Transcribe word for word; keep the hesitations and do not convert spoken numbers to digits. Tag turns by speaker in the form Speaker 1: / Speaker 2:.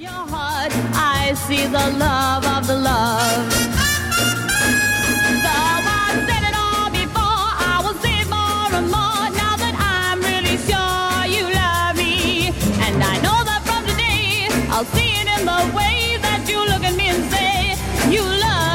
Speaker 1: I see the love of the love. Though I said it all before, I will say it more and more now that I'm really sure you love me. And I know that from today, I'll see it in the way that you look at me and say, you love me.